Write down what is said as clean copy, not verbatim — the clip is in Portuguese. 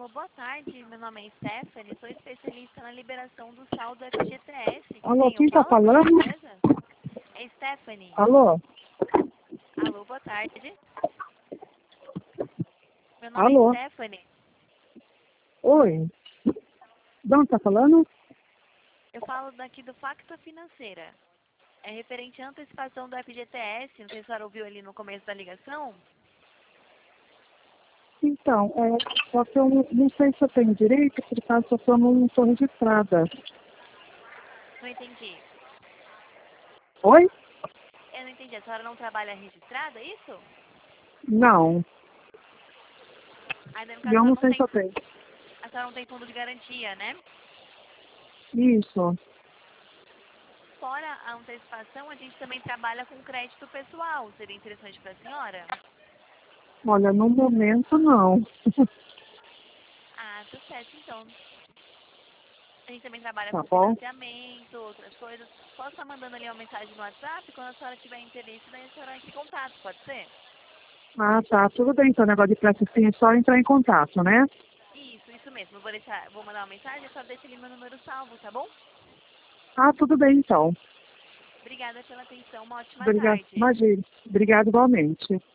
Alô, boa tarde. Meu nome é Stephanie, sou especialista na liberação do saldo FGTS. Alô, Tem o quem tá Paulo, por falando? gentileza? É Stephanie. Alô? Alô, boa tarde. Meu nome Alô? é Stephanie. Oi? De onde tá falando? Eu falo daqui do Facta Financeira. É referente à antecipação do FGTS. Não sei se a senhora ouviu ali no começo da ligação. Então, só que eu não sei se eu tenho direito, por causa que eu não estou registrada. Não entendi. Oi? Eu não entendi. A senhora não trabalha registrada, é isso? Não. Aí, no E caso, eu a senhora não não sei se tem, eu tenho. a senhora não tem fundo de garantia, né? Isso. Fora a antecipação, a gente também trabalha com crédito pessoal. Seria interessante para a senhora? Olha, no momento não. Ah, tá certo, então. A gente também trabalha Tá com bom? financiamento, outras coisas. Posso estar mandando ali uma mensagem no WhatsApp? Quando a senhora tiver interesse, daí a senhora entre em contato, pode ser? Ah, tá. Tudo bem, então, negócio de pressa assim, é só entrar em contato, né? Isso mesmo. Vou mandar uma mensagem, só deixa ali meu número salvo, tá bom? Ah, tudo bem, então. Obrigada pela atenção, uma ótima Obrigado. tarde. Imagina. Obrigado igualmente.